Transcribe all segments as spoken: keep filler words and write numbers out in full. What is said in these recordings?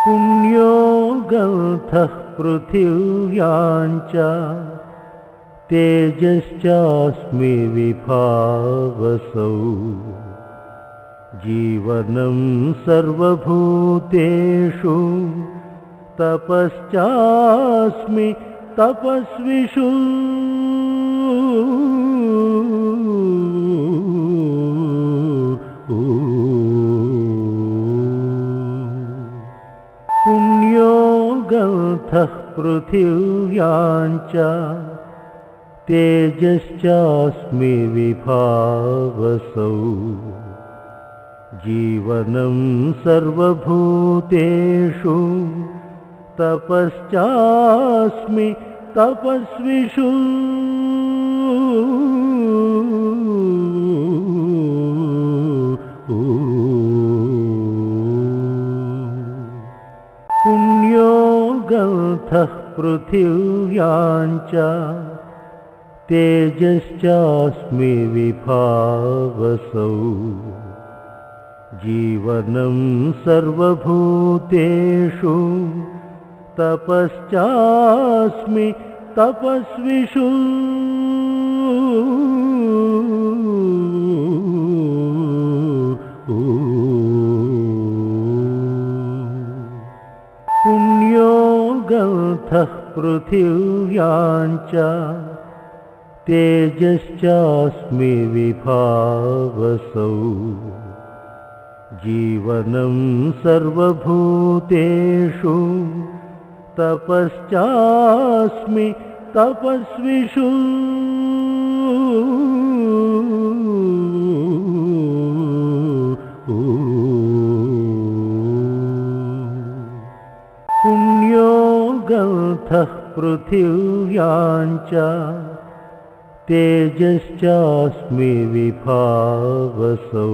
पुण्यो गन्धः पृथिव्यां च तेजश्चास्मि विभावसौ जीवनं सर्वभूतेषु तपश्चास्मि तपस्विषु पुण्यो गन्धः पृथिव्यां च तेजश्चास्मि विभावसौ जीवनं सर्वभूतेषु तपश्चास्मि तपस्विषु पुण्यो गन्धः पृथिव्यां च तेजश्चास्मि विभावसौ जीवनं सर्वभूतेषु तपश्चास्मि तपस्विषु पुण्यो गन्धः पृथिव्यां च तेजश्चास्मि विभावसौ जीवनं सर्वभूतेषु तपश्चास्मि तपस्विषु पुण्यो गन्धः पृथिव्यां च तेजश्चास्मि विभावसौ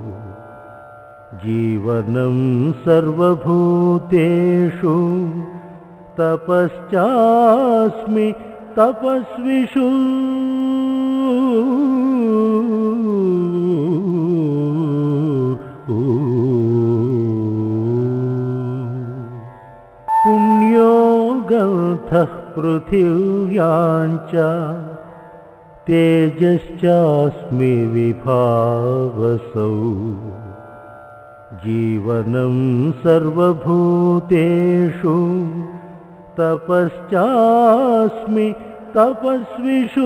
जीवनं सर्वभूतेषु तपश्चास्मि तपस्विषु पुण्यो गन्धः पृथिव्यां च तेजश्चास्मि विभावसौ जीवनं सर्वभूतेषु तपश्चास्मि तपस्विषु